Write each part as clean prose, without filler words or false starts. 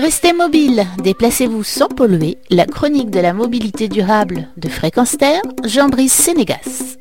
Restez mobile, déplacez-vous sans polluer. La chronique de la mobilité durable de Fréquence Terre, Jean-Brice Sénégas.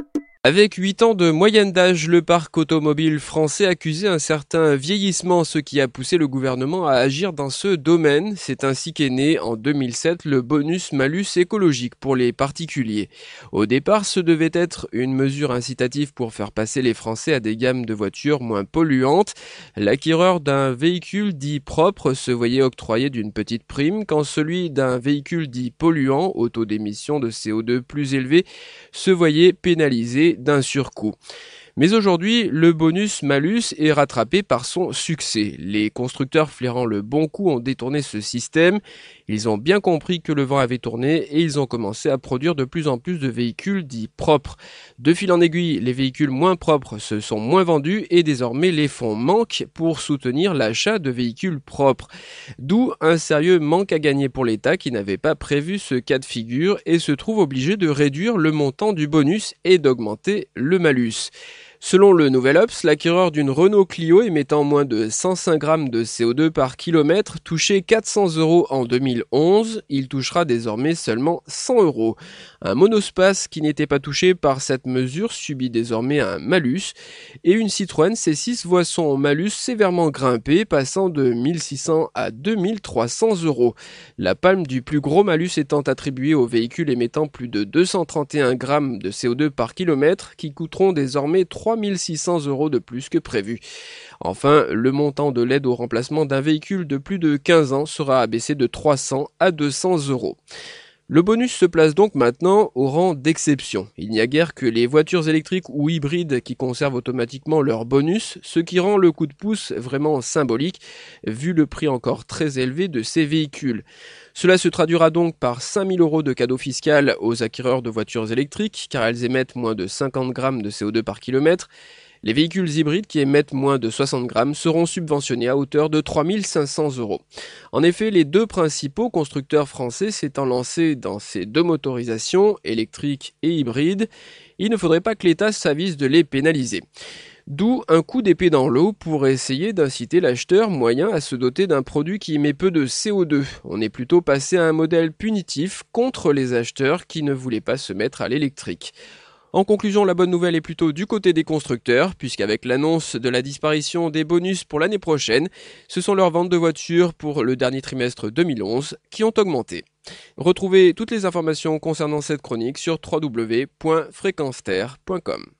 Avec 8 ans de moyenne d'âge, le parc automobile français accusait un certain vieillissement, ce qui a poussé le gouvernement à agir dans ce domaine. C'est ainsi qu'est né en 2007 le bonus-malus écologique pour les particuliers. Au départ, ce devait être une mesure incitative pour faire passer les Français à des gammes de voitures moins polluantes. L'acquéreur d'un véhicule dit propre se voyait octroyer d'une petite prime, quand celui d'un véhicule dit polluant, au taux d'émission de CO2 plus élevé, se voyait pénalisé d'un surcoût. Mais aujourd'hui, le bonus-malus est rattrapé par son succès. Les constructeurs flairant le bon coup ont détourné ce système. Ils ont bien compris que le vent avait tourné et ils ont commencé à produire de plus en plus de véhicules dits propres. De fil en aiguille, les véhicules moins propres se sont moins vendus et désormais les fonds manquent pour soutenir l'achat de véhicules propres. D'où un sérieux manque à gagner pour l'État qui n'avait pas prévu ce cas de figure et se trouve obligé de réduire le montant du bonus et d'augmenter le malus. Selon le Nouvel Obs, l'acquéreur d'une Renault Clio émettant moins de 105 grammes de CO2 par kilomètre touchait 400 € en 2011. Il touchera désormais seulement 100 €. Un monospace qui n'était pas touché par cette mesure subit désormais un malus. Et une Citroën C6 voit son malus sévèrement grimper, passant de 1600 à 2300 €. La palme du plus gros malus étant attribuée aux véhicules émettant plus de 231 grammes de CO2 par kilomètre, qui coûteront désormais 3600 € de plus que prévu. Enfin, le montant de l'aide au remplacement d'un véhicule de plus de 15 ans sera abaissé de 300 à 200 €. Le bonus se place donc maintenant au rang d'exception. Il n'y a guère que les voitures électriques ou hybrides qui conservent automatiquement leur bonus, ce qui rend le coup de pouce vraiment symbolique, vu le prix encore très élevé de ces véhicules. Cela se traduira donc par 5000 € de cadeau fiscal aux acquéreurs de voitures électriques, car elles émettent moins de 50 grammes de CO2 par kilomètre. Les véhicules hybrides qui émettent moins de 60 grammes seront subventionnés à hauteur de 3500 €. En effet, les deux principaux constructeurs français s'étant lancés dans ces deux motorisations, électriques et hybrides, il ne faudrait pas que l'État s'avise de les pénaliser. D'où un coup d'épée dans l'eau pour essayer d'inciter l'acheteur moyen à se doter d'un produit qui émet peu de CO2. On est plutôt passé à un modèle punitif contre les acheteurs qui ne voulaient pas se mettre à l'électrique. En conclusion, la bonne nouvelle est plutôt du côté des constructeurs, puisqu'avec l'annonce de la disparition des bonus pour l'année prochaine, ce sont leurs ventes de voitures pour le dernier trimestre 2011 qui ont augmenté. Retrouvez toutes les informations concernant cette chronique sur www.fréquenceterre.com.